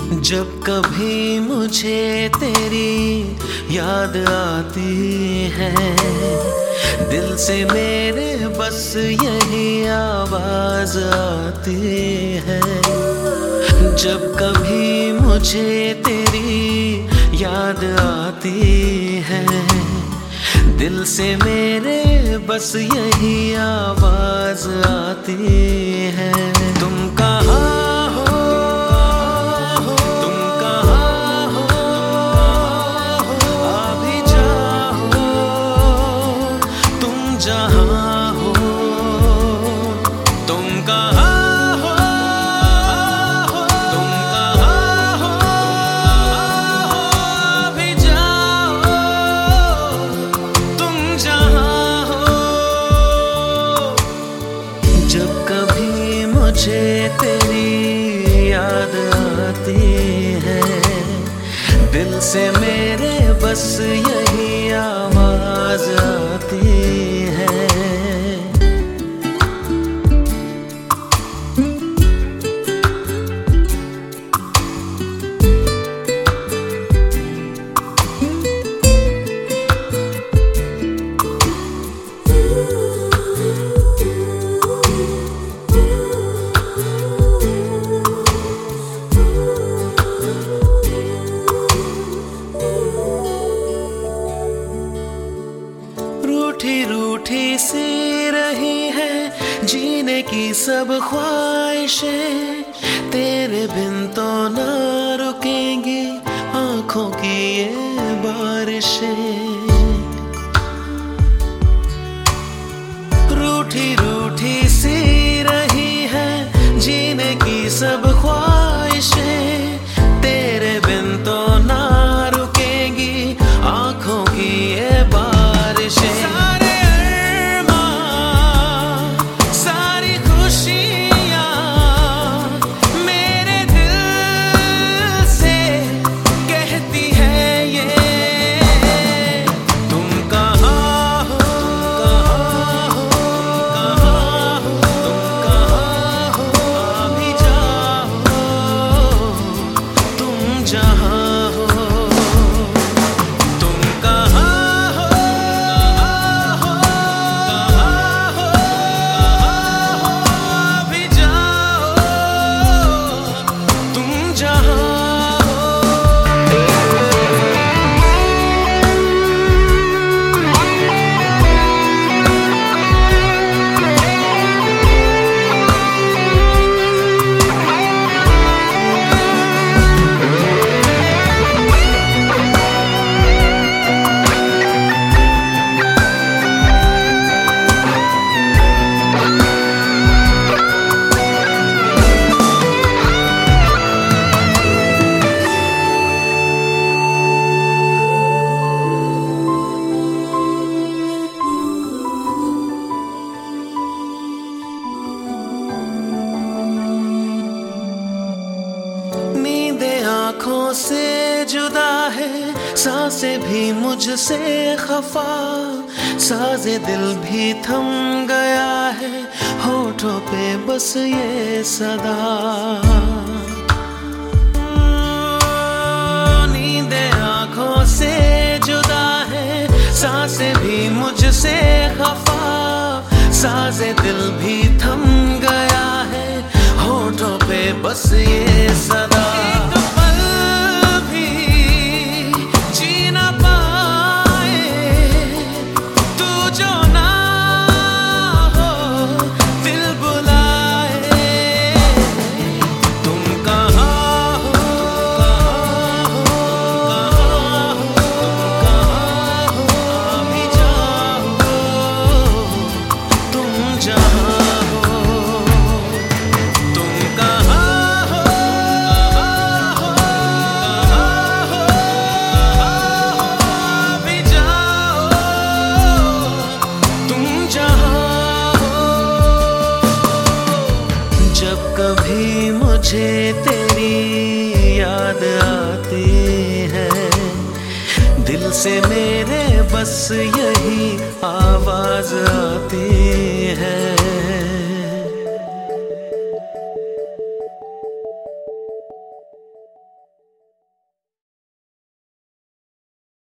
जब कभी मुझे तेरी याद आती है, दिल से मेरे बस यही आवाज आती है। जब कभी मुझे तेरी याद आती है, दिल से मेरे बस यही आवाज आती है। तुम कहाँ हो, तुम कहाँ हो, आ भी जाओ, तुम जहाँ हो। तुम कहाँ हो, तुम कहाँ हो, आ भी जाओ, तुम जहाँ हो। जब कभी मुझे तेरी याद आती है, दिल से मेरे बस यही आवाज आती है। रूठी रूठी सी रही है जीने की सब ख्वाहिशें, तेरे बिन तो ना रुकेंगी आंखों की ये बारिशें। रूठी रूठी सी रही है जीने की सब ख्वाहिशें, तेरे बिन तो ना रुकेंगी आंखों की ये बारिशें। सारे अरमां, सारी खुशियां मेरे दिल से कहती है ये। तुम कहाँ हो, कहाँ हो, तुम कहाँ हो, आ भी जाओ, तुम जहाँ हो। तुम कहाँ हो, आ भी जाओ, तुम जहाँ हो। आँखों से जुदा है, सांसें भी मुझसे खफा, साज़े दिल भी थम गया है, होठों पे बस ये सदा। नींदे आँखों से जुदा है, सांसें भी मुझसे खफा, साज़े दिल भी थम गया है, होठों पे बस ये सदा। कभी मुझे तेरी याद आती है, दिल से मेरे बस यही आवाज आती है।